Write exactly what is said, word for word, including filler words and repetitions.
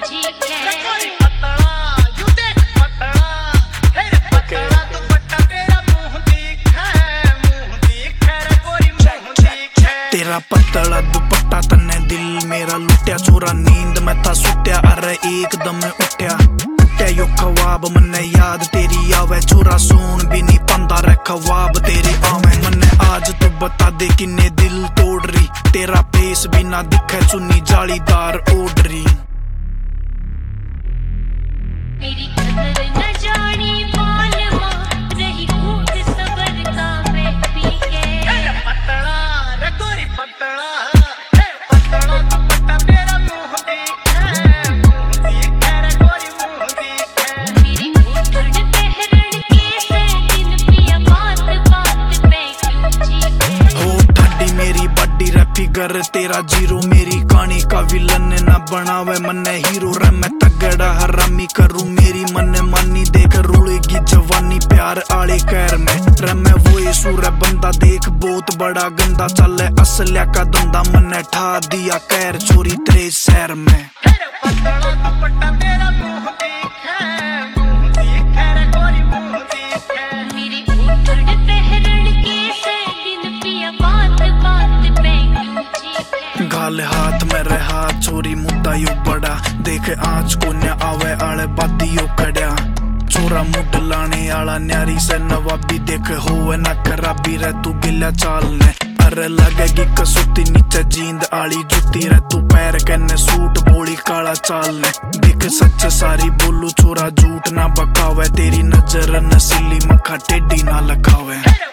तेरा पतला दुपट्टा तन्ने दिल मेरा लुट्या, चोरा नींद मैं था सुत्या, अरे एकदम उठ्या उठ्या यो ख्वाब मन्ने याद तेरी आवे, चोरा सोन भी नहीं पांदा रे ख्वाब तेरे आवे। मन्ने आज तू बता दे किन्ने दिल तोड़ रही, तेरा फेस भी ना दिखे चुन्नी जालीदार ओढ़री। मेरी कदर न जानी मालूम रही खूब सबर का मैं पी के। पतला रे गोरी पतला, पतला दुपट्टा मेरा मुंह दिखे, मुंह दिखे रे गोरी मुंह दिखे। मेरी घुटन पहरण के से दिन पिया बात बात पे क्यों चीखे। हो ठाडी मेरी बड्डी रे फिगर तेरा जीरो, मेरी कहानी का विलन ना बनावे मन्ने हीरो रे। मैं तगड़ा हरामी करूं मेरी मन्ने मानी, देख रुड़ेगी जवानी प्यार आले कैर में रे। मैं वो सूर बंदा देख बहुत बड़ा गंदा, चले असलिया का धंधा मन्ने ठा दिया कैर चोरी तेरे शहर में। पतला दुपट्टा मेरा मुंह दिखे, मुंह दिखे रे गोरी मुंह दिखे। मेरी घुटन पहरण के से दिन पिया बात बात पे क्यों चीखे। गाल हाथ में रहा चोरी मुद्दा यो बड़ा, देख आज को न आवे आले बादियो कड़या। चोरा मुड लाने आला न्यारी से नवाबी, देख होवे ना खराबी रे तू गिला चाल ने। अरे लगेगी कसुती नीचे जींद आली जुती रे, तू पैर कन्ने सूट बोली काला चाल ने। देख सच सारी बोलू चोरा झूठ ना बकावे, तेरी नजर नसीली मखा टेढ़ी ना लखावे।